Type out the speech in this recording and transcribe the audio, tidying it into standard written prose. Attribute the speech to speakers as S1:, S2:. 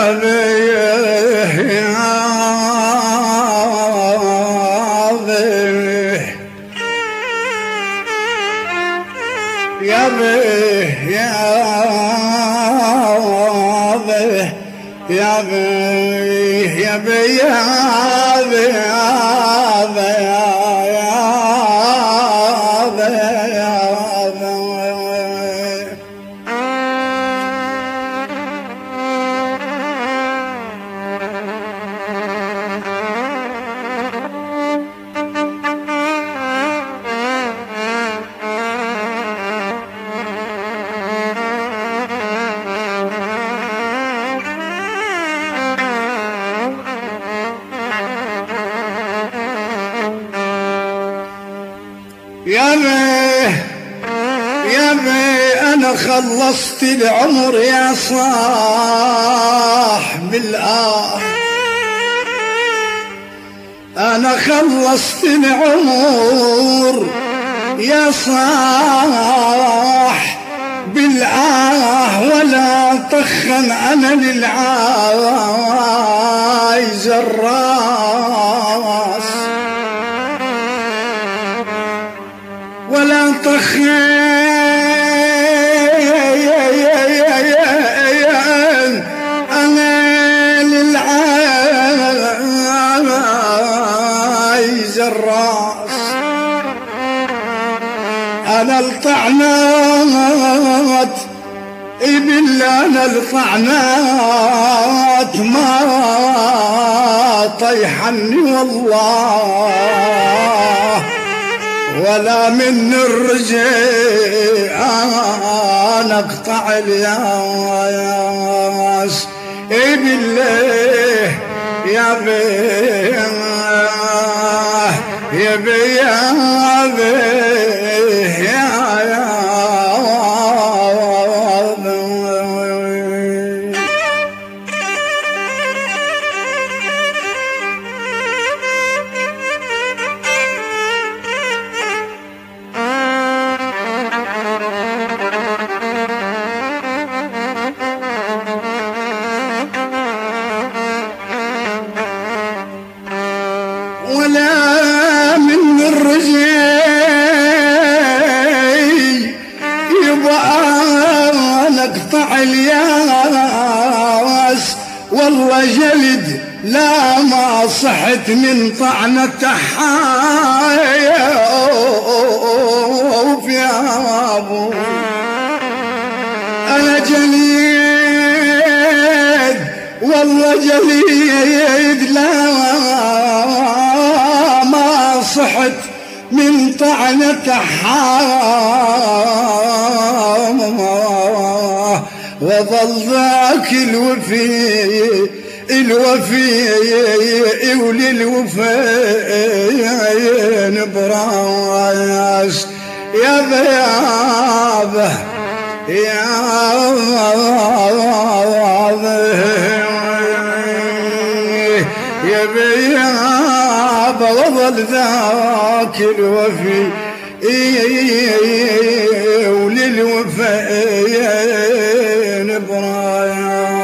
S1: أنا خلصت العمر يا صاحب الآه، أنا خلصت العمر يا صاحب الآه، ولا طخن أنا للعايز الراس، ولا طخن أنا للعايز الراس، أنا الطعنات بالله، أنا الطعنات ما طيحني والله، ولا من الرجال أنا اقطع الياس، بالله يا بي يا بي يا بي ولا من الرجال يبقى نقطع الياس، والله جلد لا ما صحت من طعنة حايف يا ابو، انا جليد والله جليد لا ما صحت من طعنة حام، وظل ذاك الوفي وللوفين براس، يا بيابه يا يا بيابه، وظل ذاك الوفي وللوفين براس.